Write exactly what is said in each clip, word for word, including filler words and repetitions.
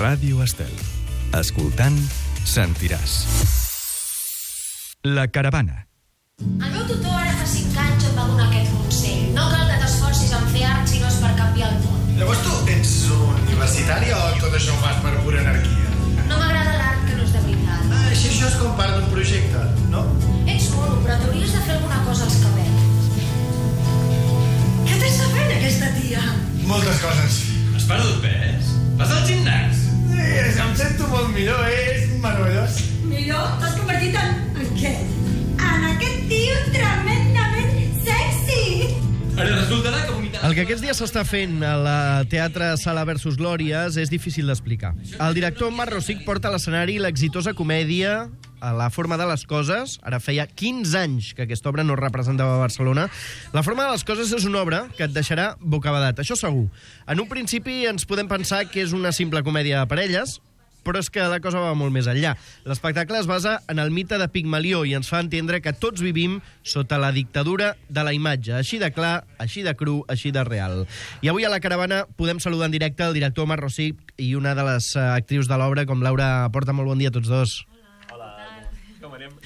Ràdio Estel. Escoltant, sentiràs. La caravana. El meu tutor ara fa cinc anys em va donar aquest consell. No cal que t'esforcis en fer art si no és per canviar el món. Llavors tu ets universitari o tot això ho fas per pura anarquia? No m'agrada l'art que no és de veritat. Ah, així això és com part d'un projecte, no? Ets mono, però t'hauries de fer alguna cosa als cabells. Què t'està fent aquesta tia? Moltes coses. Has perdut pes? Vas al gimnàs? Sí, em sento molt millor, és meravellós. Millor? T'has convertit en... en què? En aquest tio tremendament sexy! Ara resultarà que vomitarà... El que aquests dies s'està fent a la Teatre Sala versus Glòries és difícil d'explicar. El director Marc Rosic porta a l'escenari l'exitosa comèdia A la forma de les coses. Ara feia quinze anys que aquesta obra no es representava a Barcelona. La forma de les coses és una obra que et deixarà bocabadat, això segur. En un principi ens podem pensar que és una simple comèdia de parelles, però és que la cosa va molt més enllà. L'espectacle es basa en el mite de Pigmalió i ens fa entendre que tots vivim sota la dictadura de la imatge, així de clar, així de cru, així de real. I avui a la caravana podem saludar en directe el director Marc Rosic i una de les actrius de l'obra, com Laura Porta. Molt bon dia a tots dos. Hola, com anem?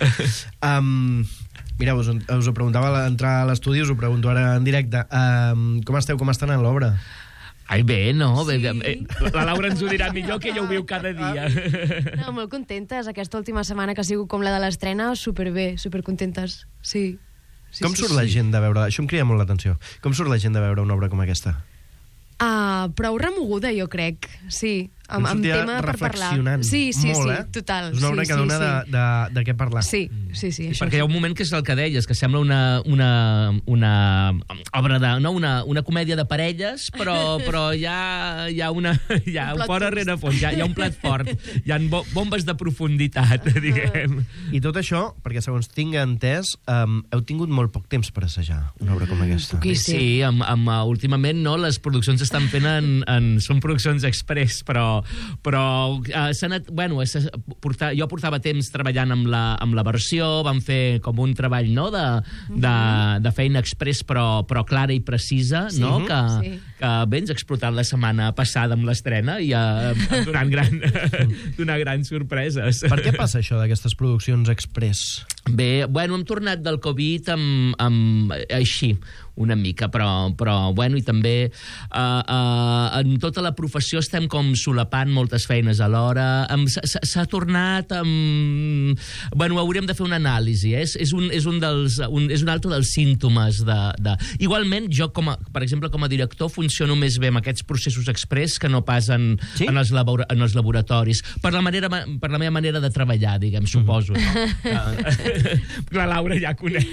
Um, mira, us, us ho preguntava a l'entrar a l'estudi, us ho pregunto ara en directe. Um, com esteu, com estan en l'obra? Ai, bé, no? Sí. Bé, la Laura ens ho dirà millor, que ella ho viu cada dia. No, molt contentes. Aquesta última setmana que ha sigut com la de l'estrena, superbé, supercontentes. Sí. sí Com sí, surt sí. la gent de veure... Això em crida molt l'atenció. Com surt la gent de veure una obra com aquesta? Ah, prou remoguda, jo crec. Sí, amb, amb sortia tema per parlar. reflexionant. Sí, sí, molt, sí, eh? total. És una obra sí, que sí, dona sí. de, de, de què parlar. Sí, sí, sí. Això Perquè hi ha un moment que és el que deies, que sembla una, una, una obra de... No, una, una comèdia de parelles, però, però hi ha, hi ha una... Hi ha Un un plot fort twist. rere fons, hi ha, hi ha un plat fort, hi ha bo, bombes de profunditat, diguem. I tot això, perquè segons tinc entès, um, heu tingut molt poc temps per assajar una obra com aquesta. Poquíssim. Sí, amb, amb, uh, últimament no, les produccions estan fent en, en, són produccions express, però, però uh, s'ha anat, bueno, s'ha portat, jo portava temps treballant amb la, amb la versió, vam fer com un treball, no?, de, de, de feina express, però, però clara i precisa, Sí. no?, que, Sí. que bé, ens ha explotat la setmana passada amb l'estrena i uh, donant gran, donant grans sorpreses. Per què passa això d'aquestes produccions express? Bé, bueno, hem tornat del Covid amb, amb així, una mica, però, però bueno, i també uh, uh, en tota la professió estem com solapant moltes feines alhora. S'ha tornat amb... Bueno, hauríem de fer una anàlisi, eh? és, és, un, és, un dels, un, és un altre dels símptomes de, de... Igualment, jo, com a, per exemple, com a director, funciono més bé amb aquests processos express que no pas en, Sí? en, els, labora, en els laboratoris. Per la, manera, per la meva manera de treballar, diguem, suposo. No? La Laura ja coneix.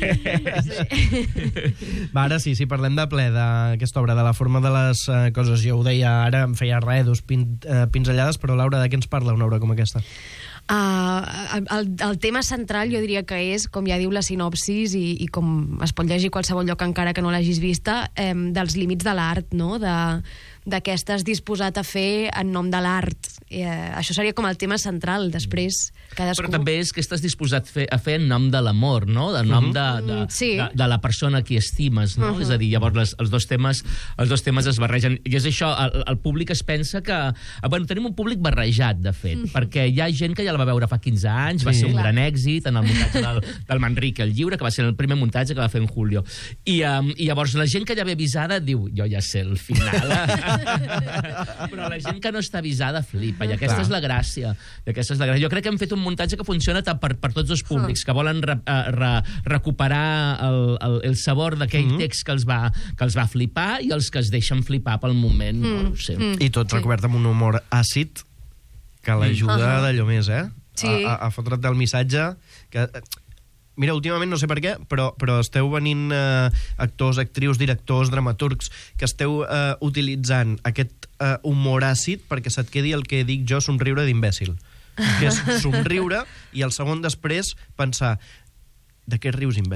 Va, ara sí, si parlem de ple d'aquesta obra, de la forma de les uh, coses, jo ho deia ara, em feia res, dos pin, uh, pinzellades, però Laura, de què ens parla una obra com aquesta? Uh, el, el tema central jo diria que és, com ja diu la sinopsis i, i com es pot llegir a qualsevol lloc encara que no l'hagis vista, eh, dels límits de l'art, no? de, de què estàs disposat a fer en nom de l'art. Eh, això seria com el tema central. Després cadascú... Però també és que estàs disposat a fer, a fer en nom de l'amor, no? En nom de, de, Mm, sí. de, de la persona a qui estimes, no? Uh-huh. És a dir, llavors les, els, dos temes, els dos temes es barregen. I és això, el, el públic es pensa que... Bueno, tenim un públic barrejat, de fet, uh-huh. perquè hi ha gent que ja la va veure fa quinze anys, sí. va ser un Clar. gran èxit en el muntatge del, del Manrique, el llibre, que va ser el primer muntatge que va fer en Julio. I, um, i llavors la gent que ja ve avisada diu, jo ja sé el final. Però la gent que no està avisada flipa, i aquesta Clar. és la gràcia. I aquesta és la gràcia. Jo crec que hem fet un muntatge que funciona per, per tots els públics, que volen re, re, recuperar el, el, el sabor d'aquell Mm-hmm. text que els, va, que els va flipar i els que es deixen flipar pel moment. Mm. No ho sé. Mm. I tot Sí. recobert amb un humor àcid que l'ajuda Uh-huh. d'allò més, eh? Sí. A, a, a fotre't el missatge que... Mira, últimament, no sé per què, però, però esteu venint eh, actors, actrius, directors, dramaturgs, que esteu eh, utilitzant aquest eh, humor àcid perquè se't quedi el que dic jo, somriure d'imbècil. Que és somriure i el segon després pensar de què rius, imbècil?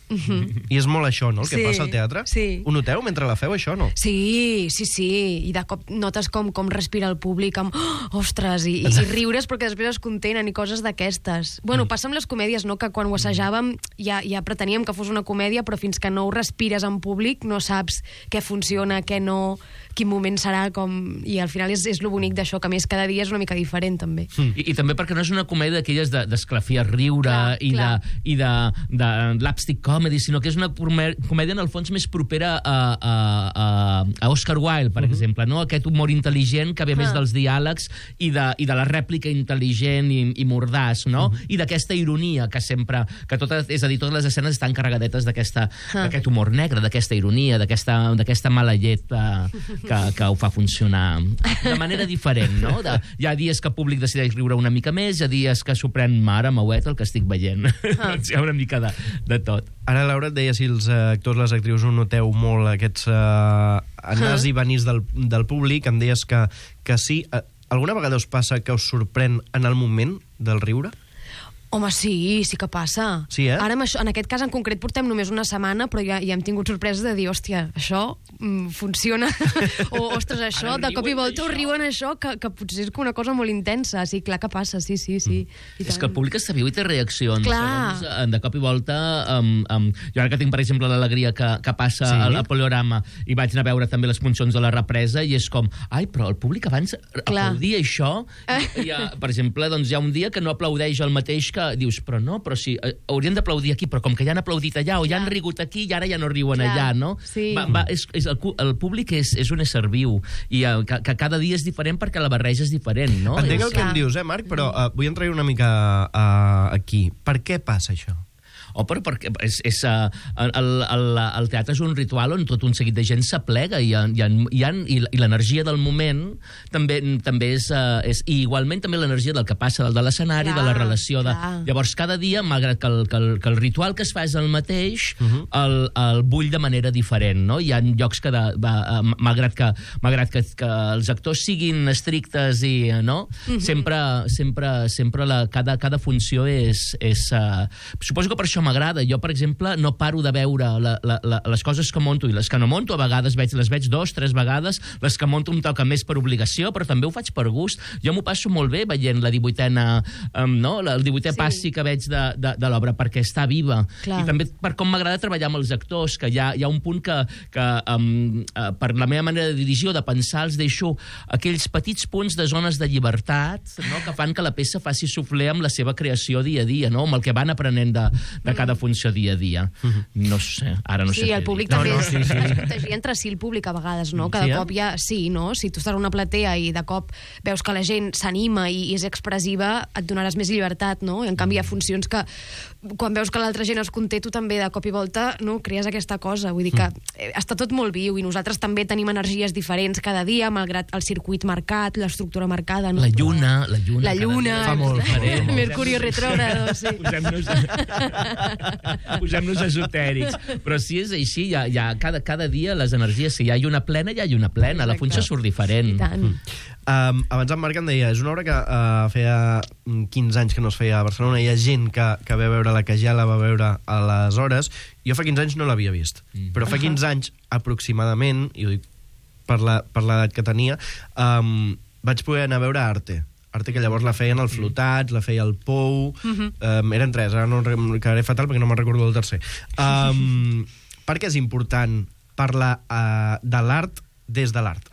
Mm-hmm. I és molt això, no?, el que Sí, passa al teatre. sí. Ho noteu mentre la feu, això, no? Sí, sí, sí. I de cop notes com, com respira el públic amb oh, ostres, i, i riures perquè després es contenen i coses d'aquestes. Bueno, Mm. passa amb les comèdies, no?, que quan ho assajàvem ja, ja preteníem que fos una comèdia, però fins que no ho respires en públic no saps què funciona, què no, quin moment serà, com... I al final és, és lo bonic d'això, que a més cada dia és una mica diferent, també. Mm. I, I també perquè no és una comèdia d'aquelles de- d'esclafir riure Clar, i, clar. de, i de, de slapstick comedy, sinó que és una comè- comèdia en el fons més propera a, a, a, a Oscar Wilde, per exemple, no? Aquest humor intel·ligent que ve més Ah. dels diàlegs i de, i de la rèplica intel·ligent i, i mordaç, no? I d'aquesta ironia que sempre... Que totes, és a dir, totes les escenes estan carregadetes d'aquesta- Ah. d'aquest humor negre, d'aquesta ironia, d'aquesta d'aquesta mala llet eh, que, que ho fa funcionar de manera diferent, no? De, hi ha dies que el públic decideix riure una mica més, hi ha dies que s'ho pren mare, mauet, el que estic veient. Ah. Doncs hi ha una mica de, de tot. Ara, Laura, et deia si els eh, actors, les actrius, ho noteu molt, aquests eh, anars i venís del, del públic. Em deies que, que sí. Eh, alguna vegada us passa que us sorprèn en el moment del riure? Home, sí, sí que passa. Sí, eh? Ara, amb això, en aquest cas en concret, portem només una setmana, però ja, ja hem tingut sorpreses de dir, hòstia, això mm, funciona. o, ostres, això, Ara de cop i riuen volta ho d'això. riuen això, que, que potser és una cosa molt intensa. Sí, clar que passa, sí, sí, sí. I És tant. que el públic està viu i té reaccions. Clar. Segons, eh, de cop i volta... Um, um, jo ara que tinc, per exemple, l'alegria que, que passa Sí. sí. al Poliorama i vaig anar a veure també les funcions de la represa i és com, ai, però el públic abans aplaudia això. I, i, uh, per exemple, doncs hi ha un dia que no aplaudeix el mateix que dius, però no, però sí, eh, haurien d'aplaudir aquí, però com que ja han aplaudit allà o ja han rigut aquí i ara ja no riuen Clar. allà, no? Sí. Va, va, és, és el, cu- el públic és, és un ésser viu i uh, que, que cada dia és diferent perquè la barreja és diferent, no? Entenc És- el que em Clar. dius, eh, Marc? Però uh, vull entrar una mica uh, aquí. Per què passa això? O però perquè és, és, uh, el, el, el teatre és un ritual on tot un seguit de gent s'aplega i, hi ha, hi ha, i, i l'energia del moment també, també és, uh, és... I igualment també l'energia del que passa del de l'escenari, de la Clar, relació de... clar. Llavors, cada dia, malgrat que el, que el, que el ritual que es fa és el mateix, uh -huh. el, el bull de manera diferent, no? Hi ha llocs que, de, va, uh, malgrat, que, malgrat que, que els actors siguin estrictes i, no? Uh -huh. Sempre, sempre, sempre la, cada, cada funció és... és uh, suposo que per això m'agrada. Jo, per exemple, no paro de veure la, la, la, les coses que monto i les que no monto. A vegades veig, les veig dos, tres vegades. Les que monto em toca més per obligació, però també ho faig per gust. Jo m'ho passo molt bé veient la divuitena, um, no? el divuitè Sí. passi que veig de, de, de l'obra, perquè està viva. Clar. I també per com m'agrada treballar amb els actors, que hi ha, hi ha un punt que, que um, uh, per la meva manera de dirigir o de pensar, els deixo aquells petits punts de zones de llibertat, no? que fan que la peça faci sufler amb la seva creació dia a dia, no? amb el que van aprenent de, de cada funció dia a dia. No sé, ara no sé Sí, què el públic dir. també No, no, és, sí, sí. és protegir entre si el públic a vegades, no? Que de Sí, eh? cop ja... Sí, no? Si tu estàs en una platea i de cop veus que la gent s'anima i, i és expressiva, et donaràs més llibertat, no? I en canvi hi ha funcions que quan veus que l'altra gent es conté, tu també de cop i volta no, crees aquesta cosa. Vull dir que eh, està tot molt viu i nosaltres també tenim energies diferents cada dia, malgrat el circuit marcat, l'estructura marcada. No? La lluna, la lluna. La cada lluna, dia és Fa molt, diferent. molt, molt. Mercurio retrógrado, sí. Posem-nos posem-nos esotèrics. Però si és així, hi ha, hi ha cada, cada dia les energies, si hi ha lluna plena, hi ha lluna plena. La Exacte. funció surt diferent. I tant. Um, abans en Marc em deia, és una obra que uh, feia quinze anys que no es feia a Barcelona. Hi ha gent que, que ve a veure la que ja la va veure aleshores. Jo fa quinze anys no l'havia vist. Mm. Però fa quinze anys, aproximadament, i ho dic per la- per l'edat que tenia, um, vaig poder anar a veure Arte. Arte que llavors la feien al Flotats, la feia al Pou... Mhm. um, eren tres, ara no em quedaré fatal perquè no me'n recordo del tercer. Um, per què és important parlar uh, de l'art des de l'art?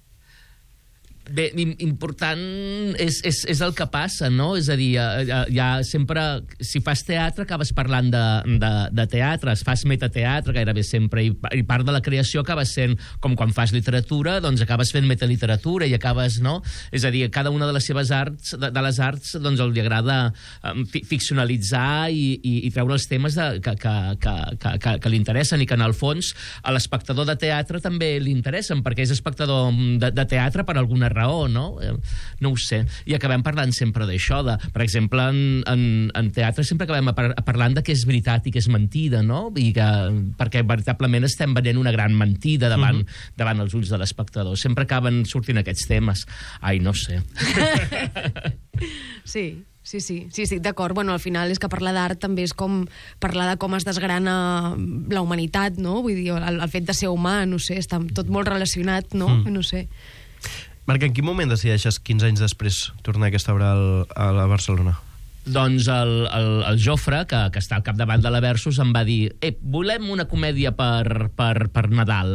Bé, im- important és, és, és el que passa, no? És a dir, ja, ja sempre... Si fas teatre, acabes parlant de, de, de teatre, fas metateatre gairebé sempre, i, i part de la creació acaba sent, com quan fas literatura, doncs acabes fent metaliteratura i acabes, no? És a dir, cada una de les seves arts, de, de les arts, doncs li agrada um, fi, ficcionalitzar i, i, i treure els temes de, que, que, que, que, que, que li interessen i que, en el fons, a l'espectador de teatre també li interessen, perquè és espectador de, de teatre per alguna raó. raó, no? No ho sé. I acabem parlant sempre d'això. De, per exemple, en, en, en teatre sempre acabem par parlant de què és veritat i què és mentida, no? I que, perquè veritablement estem venent una gran mentida davant, uh-huh. davant els ulls de l'espectador. Sempre acaben sortint aquests temes. Ai, no sé. Sí, Sí, sí, sí, estic d'acord. Bueno, al final és que parlar d'art també és com parlar de com es desgrana la humanitat, no? Vull dir, el, el fet de ser humà, no sé, està tot molt relacionat, no? Mm. No sé. Marc, en quin moment decideixes, quinze anys després, tornar aquesta obra al, a la Barcelona? Doncs el, el, el Jofre, que, que està al capdavant de la Versus, em va dir eh, volem una comèdia per, per, per Nadal,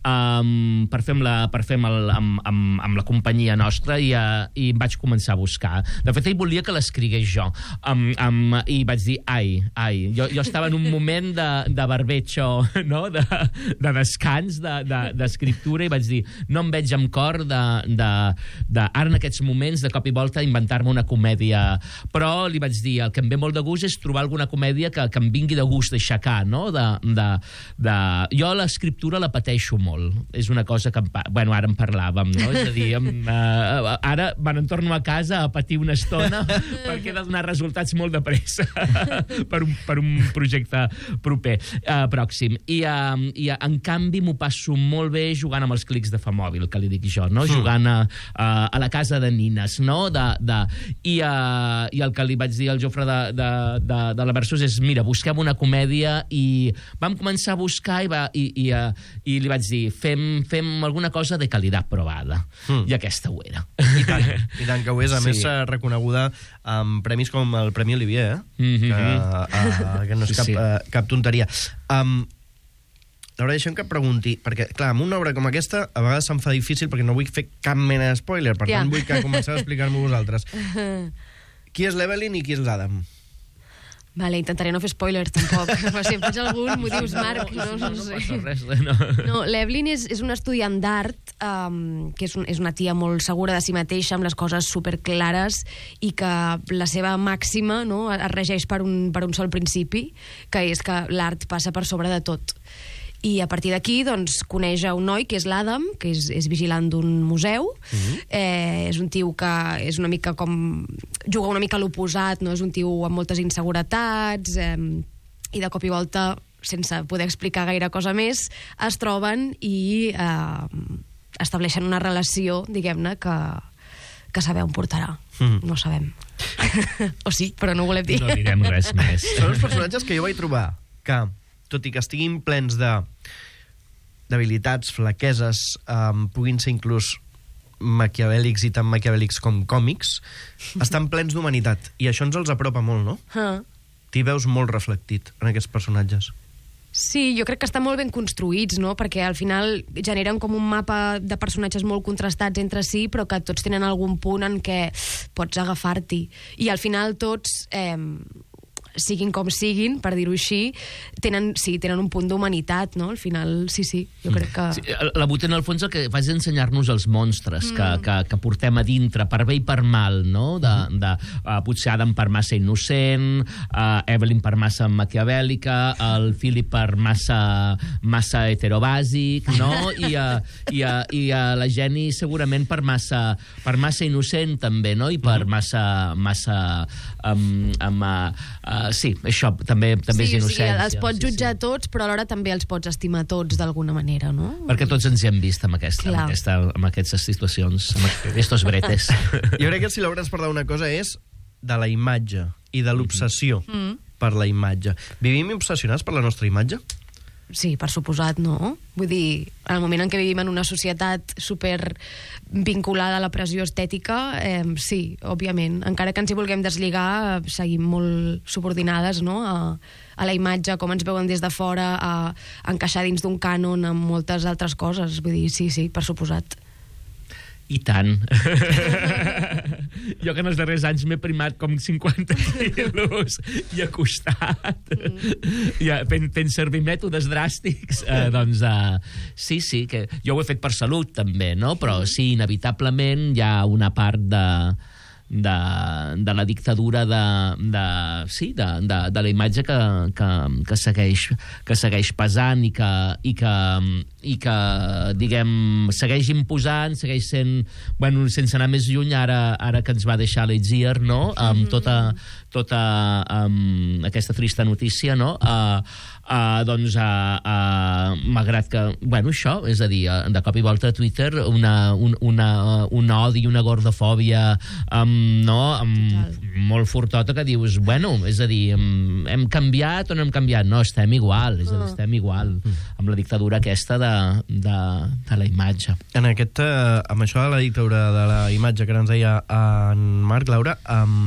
um, per fer, amb la, per fer amb, el, amb, amb, amb la companyia nostra, i, uh, i vaig començar a buscar. De fet, ell volia que l'escrigués jo. Um, um, I vaig dir, ai, ai. Jo, jo estava en un moment de, de barbecho, no? de, de descans, d'escriptura, de, de, i vaig dir, no em veig amb cor de, de, de, ara en aquests moments, de cop i volta, inventar-me una comèdia. Però li vaig dir, el que em ve molt de gust és trobar alguna comèdia que, que em vingui de gust d'aixecar, no? De, de, de... Jo l'escriptura la pateixo molt. És una cosa que... Em... Bueno, ara en parlàvem, no? És a dir, em, uh, ara me n'entorno a casa a patir una estona perquè he de donar resultats molt de pressa per, un, per un projecte proper, uh, pròxim. I, uh, I, uh, en canvi, m'ho passo molt bé jugant amb els clics de Famòbil, que li dic jo, no? Mm. Jugant a, a, a la casa de nines, no? De, de... I, uh, I el que li vaig dir al Jofre de, de, de, de la Versus és, mira, busquem una comèdia, i vam començar a buscar i, va, i, i, uh, i li vaig dir, fem, fem alguna cosa de qualitat provada. Mm. I aquesta ho era. I tant, i tant que ho és. A sí. més, reconeguda amb premis com el Premi Olivier, eh? Mm-hmm. que, uh, que no és cap, sí, sí. Uh, cap tonteria. Um, Laura, deixem que et pregunti, perquè, clar, amb una obra com aquesta, a vegades se'm fa difícil perquè no vull fer cap mena de spoiler, per yeah. tant vull que comenceu a explicar-m'ho vosaltres. Qui és l'Evelyn i qui és l'Adam? Vale, intentaré no fer spoilers, tampoc. Però si em faig algun, m'ho dius, Marc. No, no, no, no sé. Res, no. No, l'Evelyn és, és una estudiant d'art, um, que és, un, és una tia molt segura de si mateixa, amb les coses superclares, i que la seva màxima, no, es regeix per un, per un sol principi, que és que l'art passa per sobre de tot. I a partir d'aquí, doncs, coneix a un noi, que és l'Adam, que és, és vigilant d'un museu. Mm-hmm. eh, és un tio que és una mica com... juga una mica a l'oposat, no? És un tio amb moltes inseguretats, eh, i de cop i volta, sense poder explicar gaire cosa més, es troben i eh, estableixen una relació, diguem-ne, que, que saber on portarà. Mm. No sabem. O sí, però no ho volem dir. No direm res més. Són els personatges que jo vaig trobar que, tot i que estiguin plens de d'habilitats, flaqueses, um, puguin ser inclús maquiavèlics i tan maquiavèlics com còmics, estan plens d'humanitat. I això ens els apropa molt, no? Uh. T'hi veus molt reflectit en aquests personatges. Sí, jo crec que estan molt ben construïts, no? Perquè al final generen com un mapa de personatges molt contrastats entre si, però que tots tenen algun punt en què pots agafar-t'hi. I al final tots... Eh, siguin com siguin, per dir-ho així, tenen, sí, tenen un punt d'humanitat, no? Al final, sí, sí, jo crec que... Sí, la Buten, al fons, el que fa és ensenyar-nos els monstres mm. que, que, que portem a dintre, per bé i per mal, no? De, de, uh, potser Adam per massa innocent, uh, Evelyn per massa maquiavèlica, el Philip per massa, massa heterobàsic, no? I, uh, i, uh, i uh, la Jenny segurament per massa, per massa innocent, també, no? I per massa... massa um, um, uh, uh, sí, això també, també sí, és innocència. Sí, els pots jutjar sí, sí. tots, però alhora també els pots estimar tots d'alguna manera, no? Perquè tots ens hi hem vist amb, aquesta, amb, aquesta, amb aquestes situacions, amb estos bretes. Jo crec que si Laura ens parla una cosa és de la imatge i de l'obsessió mm. per la imatge. Vivim obsessionats per la nostra imatge? Sí, per suposat, no? Vull dir, en el moment en què vivim en una societat super vinculada a la pressió estètica, eh, sí, òbviament. Encara que ens hi vulguem deslligar, seguim molt subordinades, no?, a, a la imatge, com ens veuen des de fora, a, a encaixar dins d'un cànon amb moltes altres coses. Vull dir, sí, sí, per suposat. I tant. Jo que en els darrers anys m'he primat com cinquanta quilos i ha costat. Mm. Ja, fent, fent servir mètodes dràstics. Eh, doncs, uh, sí, sí, que jo ho he fet per salut, també, no? Però sí, inevitablement hi ha una part de... De, de la dictadura de, de, sí, de, de, de la imatge que, que, que, segueix, que segueix pesant i que, i que, i que diguem, segueix imposant, segueix sent, bueno, sense anar més lluny, ara, ara que ens va deixar l'Itziar, no?, amb tota, tota um, aquesta trista notícia, no?, uh, uh, doncs, uh, uh, malgrat que, bueno, això, és a dir, uh, de cop i volta a Twitter una, un, una, una odi i una gordofòbia um, um, no, um, molt fortota, que dius, bueno, és a dir, um, hem canviat o no hem canviat? No, estem igual, és a dir, estem igual, amb la dictadura aquesta de, de, de la imatge. En aquest, eh, amb això de la dictadura de la imatge que ens deia en Marc, Laura, um,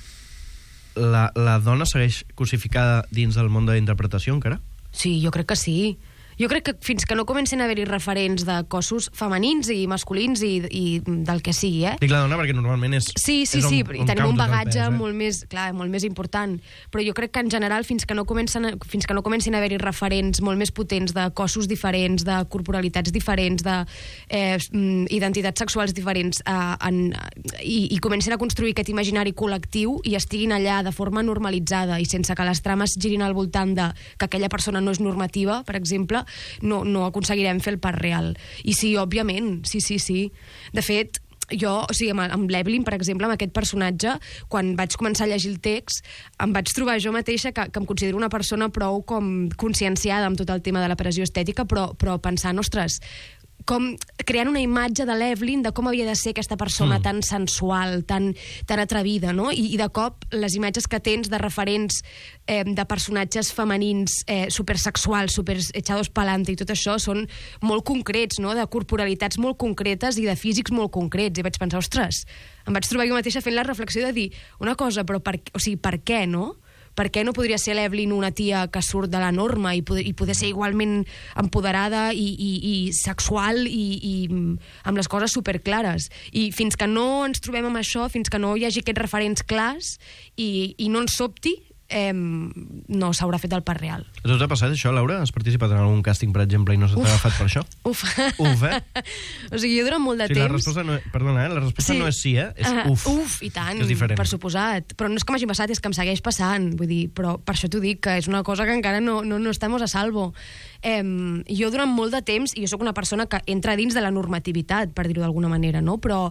la, la dona segueix crucificada dins del món de la interpretació encara? Sí, jo crec que sí. Jo crec que fins que no comencin a haver-hi referents de cossos femenins i masculins i, i del que sigui, eh? Dic la dona perquè normalment és... Sí, sí, és sí, on, i on tenim un cau tot el bagatge pes, eh? molt més, clar, molt més important. Però jo crec que en general, fins que no comencen, a- fins que no comencin a haver-hi referents molt més potents de cossos diferents, de corporalitats diferents, de eh, mm, identitats sexuals diferents, eh, en, i, i comencin a construir aquest imaginari col·lectiu i estiguin allà de forma normalitzada i sense que les trames girin al voltant de que aquella persona no és normativa, per exemple, no, no aconseguirem fer el pas real. I sí, òbviament, sí, sí, sí. De fet, jo, o sigui, amb, amb l'Evelyn, per exemple, amb aquest personatge, quan vaig començar a llegir el text, em vaig trobar jo mateixa que, que em considero una persona prou com conscienciada amb tot el tema de la pressió estètica, però, però pensant, ostres, com creant una imatge de l'Evelyn de com havia de ser aquesta persona mm. tan sensual, tan, tan atrevida, no? I, I de cop les imatges que tens de referents eh, de personatges femenins eh, supersexuals, super echados pa'lante i tot això són molt concrets, no? De corporalitats molt concretes i de físics molt concrets. I vaig pensar, ostres, em vaig trobar jo mateixa fent la reflexió de dir una cosa, però per, o sigui, per què, no? Per què no podria ser l'Evelyn una tia que surt de la norma i poder, i poder ser igualment empoderada i, i, i sexual i, i amb les coses superclares? I fins que no ens trobem amb això, fins que no hi hagi aquests referents clars i, i no ens sobti, eh, no s'haurà fet el pas real. A tu t'ha passat això, Laura? Has participat en algun càsting, per exemple, i no se t'ha agafat per això? Uf. Uf, eh? O sigui, jo durant molt de Sí, la temps... resposta no, perdona, eh? La resposta Sí. no és sí, eh? És Ah, uf. Uf, i tant, Que és diferent. per suposat. Però no és que m'hagi passat, és que em segueix passant. Vull dir, però per això t'ho dic, que és una cosa que encara no, no, no estem a salvo. Eh, jo durant molt de temps, i jo sóc una persona que entra dins de la normativitat, per dir-ho d'alguna manera, no? Però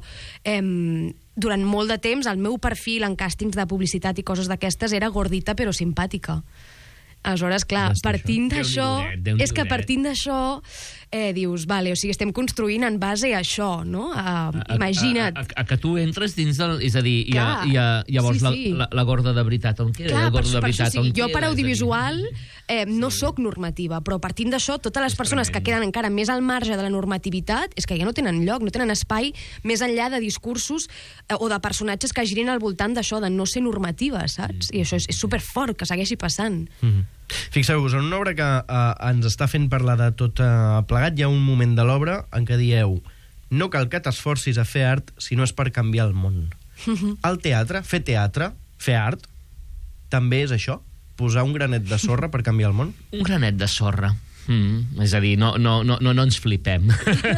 eh, durant molt de temps el meu perfil en càstings de publicitat i coses d'aquestes era gordita però simpàtica. Aleshores, clar, Basta, partint això. d'això... Déu-n'hi-do, Déu-n'hi-do. És que partint d'això, eh, dius, vale, o sigui, estem construint en base a això, no? A, imagina't. A, a, a que tu entres dins del... És a dir, i, a, Clar, i a, llavors sí, la, sí. la, la gorda de veritat on queda? Clar, la per, gorda de per això veritat sí. on Jo queda? per És a dir, audiovisual eh, no sóc normativa, però partint d'això, totes les persones que queden encara més al marge de la normativitat és que ja no tenen lloc, no tenen espai més enllà de discursos eh, o de personatges que girin al voltant d'això, de no ser normativa, saps? I això és, és superfort, que segueixi passant. Mm-hmm. Fixeu-vos, en una obra que uh, ens està fent parlar de tot uh, plegat, hi ha un moment de l'obra en què dieu no cal que t'esforcis a fer art si no és per canviar el món. Al teatre, fer teatre, fer art, també és això? Posar un granet de sorra per canviar el món? Un granet de sorra. Mm, és a dir, no, no, no, no, no ens flipem.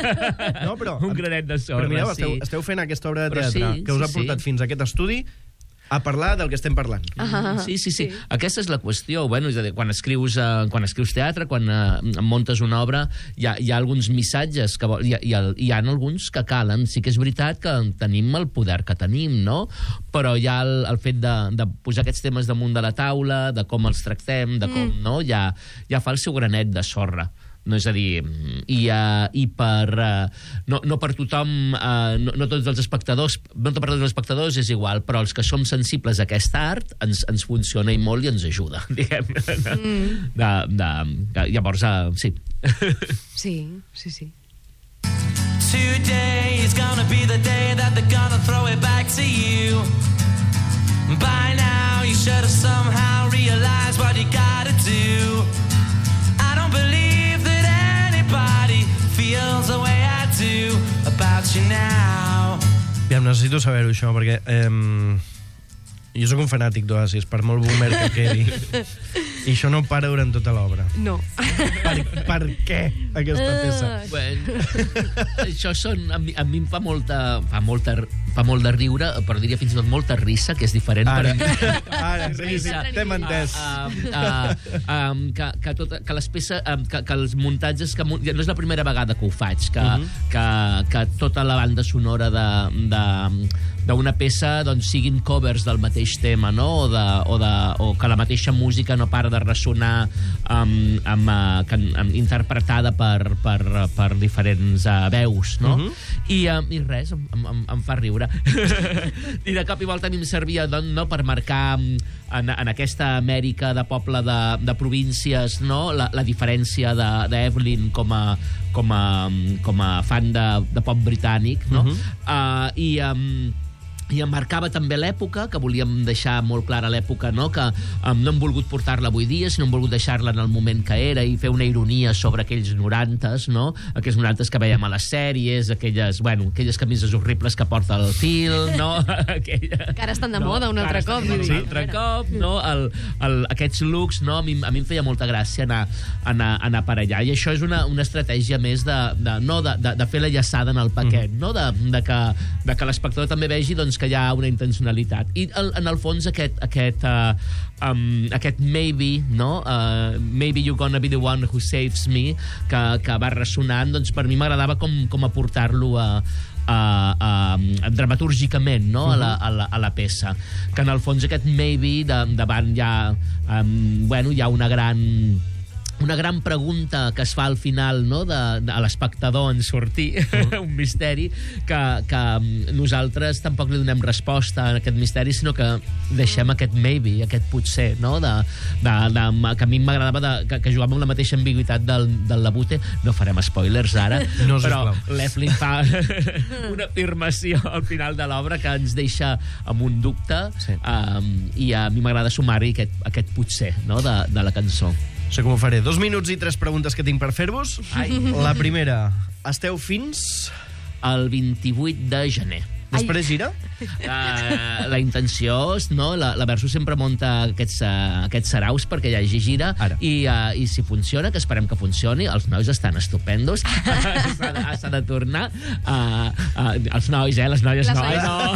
No, però... Un granet de sorra, Però mireu, sí. esteu, esteu fent aquesta obra de Però teatre sí, que us sí, ha portat sí. fins a aquest estudi a parlar del que estem parlant. Ah, Sí, sí, sí, sí. Aquesta és la qüestió. Bueno, és a dir, quan escrius, uh, quan escrius teatre, quan uh, muntes una obra, hi ha, hi ha alguns missatges, que vol, hi, ha, hi, ha, hi ha alguns que calen. Sí que és veritat que tenim el poder que tenim, no? Però hi ha el, el fet de, de posar aquests temes damunt de la taula, de com els tractem, de com, no? Ja, ja fa el seu granet de sorra. No, és a dir, i, uh, i per, uh, no, no per tothom, uh, no, no tots els espectadors, no per tots els espectadors és igual, però els que som sensibles a aquest art ens, ens funciona i molt i ens ajuda, diguem. Mm. De, de, de, llavors, uh, sí. Sí, sí, sí. Today is gonna be the day that they're gonna throw it back to you. By now you should have somehow realized what you gotta do. I don't believe that anybody feels the way I do about you now. Ja, necessito saber-ho, això, perquè eh, jo sóc un fanàtic d'Oasis, per molt boomer que quedi. I això no para durant tota l'obra. No. Per, per què, aquesta peça? Bueno, això són, a mi, a mi em fa molta, fa molta, fa molt de riure, però diria fins i tot molta risa, que és diferent. Ara, per... ara, sí, sí, t'hem entès. Uh, uh, um, que, que, tota, que les peces, um, que, que els muntatges que, no és la primera vegada que ho faig, que, uh -huh. que, que tota la banda sonora de, de, d'una peça doncs, siguin covers del mateix tema, no? O, de, o, de, o que la mateixa música no para de ressonar um, amb, uh, can, amb, interpretada per, per, per diferents uh, veus, no? Uh-huh. I, um, I res, em, em, em fa riure. I de cop i volta a mi em servia doncs, no, per marcar en, en aquesta Amèrica de poble de, de províncies, no? la, la diferència d'Evelyn com a, com a, com a fan de, de pop britànic, no? Uh-huh. uh, i um, i em marcava també l'època, que volíem deixar molt clara l'època, no? Que um, no hem volgut portar-la avui dia, sinó hem volgut deixar-la en el moment que era i fer una ironia sobre aquells norantes, no? Aquells norantes que veiem a les sèries, aquelles, bueno, aquelles camises horribles que porta el Phil, no? Aquella, que ara estan de moda no, un altre cop. Un Sí. altre cop, no? El, el, aquests looks, no? A mi, a mi em feia molta gràcia anar, anar, anar per allà. I això és una, una estratègia més de, de, no, de, de, de fer la llaçada en el paquet, mm. no? De, de, que, de que l'espectador també vegi doncs, que hi ha una intencionalitat. I el, en el fons aquest, aquest, uh, um, aquest maybe, no? Uh, maybe you're gonna be the one who saves me, que, que va ressonant, doncs per mi m'agradava com, com aportar-lo a, a, a, a, dramatúrgicament, no? Uh-huh. a, la, a, la, a la peça. Que en el fons aquest maybe de, davant hi ha, um, bueno, hi ha una gran... una gran pregunta que es fa al final, no? de, de, a l'espectador en sortir, uh-huh. un misteri que, que nosaltres tampoc li donem resposta a aquest misteri, sinó que deixem aquest maybe, aquest potser, no? de, de, de, que a mi m'agradava que, que jugàvem amb la mateixa ambigüitat del, del Labute. No farem spoilers ara, no, però l'Evelyn fa una afirmació al final de l'obra que ens deixa amb un dubte, sí. um, i a mi m'agrada sumar-hi aquest, aquest potser, no? de, de la cançó. Sé com ho faré. Dos minuts i tres preguntes que tinc per fer-vos. La primera, esteu fins... el vint-i-vuit de gener. Després gira? Uh, la intenció, no? La, la Versus sempre munta aquests, uh, aquests saraus perquè hi hagi gira. I, uh, i si funciona, que esperem que funcioni, els nois estan estupendos. S'ha de, s'ha de tornar. Uh, uh, els nois, eh? Les noies, Les no. noies. no.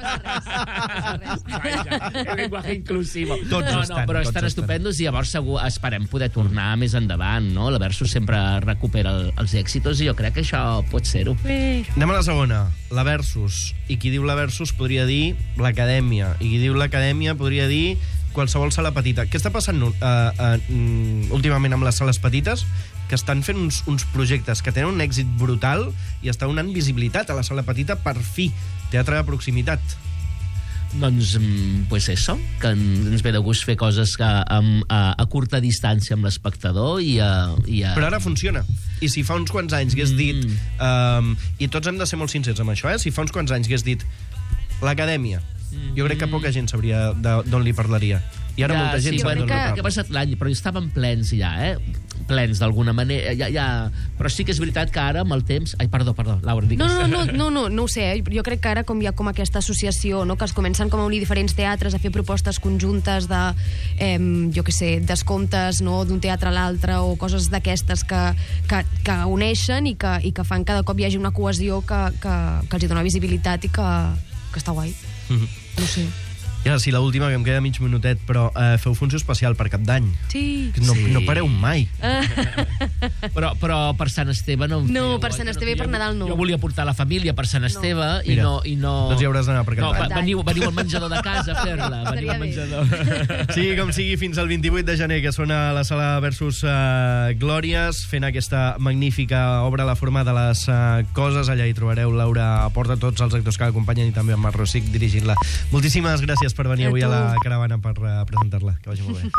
No passa res. El lenguaje inclusivo. Tots no, estan, no, però tots estan estan. estupendos i llavors segur esperem poder tornar més endavant, no? La Versus sempre recupera el, els èxitos i jo crec que això pot ser-ho. Anem a la segona. La Versus. I qui diu la Versus podria dir l'Acadèmia. I qui diu l'Acadèmia podria dir qualsevol sala petita. Què està passant uh, uh, últimament amb les sales petites? Que estan fent uns, uns projectes que tenen un èxit brutal i està donant visibilitat a la sala petita per fi. Teatre de proximitat. Doncs, pues eso, que ens ve de gust fer coses que, amb, a, a curta distància amb l'espectador i a, i a... Però ara funciona. I si fa uns quants anys hagués dit... Mm. Um, I tots hem de ser molt sincers amb això, eh? Si fa uns quants anys hagués dit l'Acadèmia, mm. jo crec que poca gent sabria d'on li parlaria. I ara ja, molta gent sí, sap bueno, d'on que, li parla. que ha passat l'any, però estaven plens ja, eh? Plens d'alguna manera. Ja, ja... Però sí que és veritat que ara, amb el temps... Ai, perdó, perdó, Laura, digues. No, no, no, no, no, no ho sé. Eh? Jo crec que ara com hi ha com aquesta associació, no? Que es comencen com a unir diferents teatres, a fer propostes conjuntes de, eh, jo què sé, descomptes, no? D'un teatre a l'altre o coses d'aquestes que, que, que uneixen i que, i que fan cada cop hi hagi una cohesió que, que, que els hi dona visibilitat i que, que està guai. Mm-hmm. No sé. I ara sí, l'última, que em queda mig minutet, però eh, feu funció especial per Cap d'Any. Sí. No, Sí. no pareu mai. Però, però per Sant Esteve no... em No, feu, per oi? Sant Que Esteve i per jo- Nadal no. Jo volia portar la família per Sant Esteve i, Mira, no, i no... doncs hi hauràs d'anar per Cap No, d'Any. va- veniu, veniu al menjador de casa a fer-la. Veniu Estaria al bé. menjador. Sigui com sigui, fins al vint-i-vuit de gener, que sona la sala Versus uh, Glòries, fent aquesta magnífica obra a la forma de les uh, coses. Allà hi trobareu Laura Porta, tots els actors que l'acompanyen i també en Marc Rosic dirigint-la. Moltíssimes gràcies per venir A avui a tu. la caravana per uh, presentar-la. Que vagi molt bé.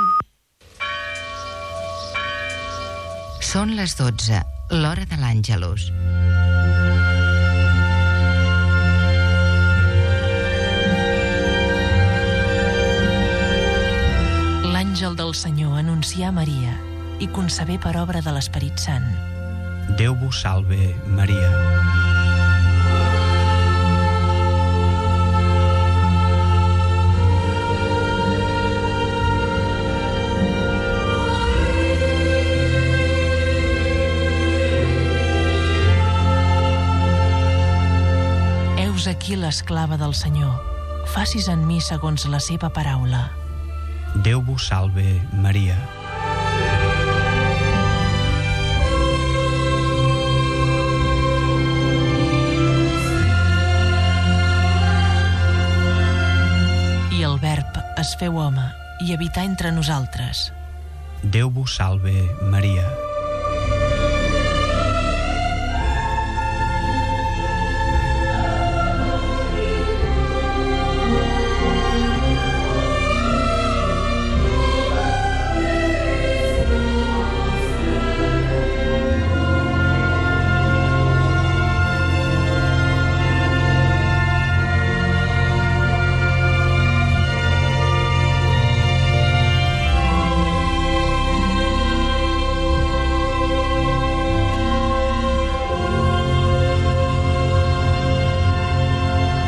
Són les dotze, l'hora de l'Àngelus. L'àngel del Senyor anuncià a Maria i concebé per obra de l'Esperit Sant. Déu vos salve, Maria. Heus aquí l'esclava del Senyor. Facis en mi segons la seva paraula. Déu vos salve, Maria. I el Verb es feu home i habità entre nosaltres. Déu vos salve, Maria.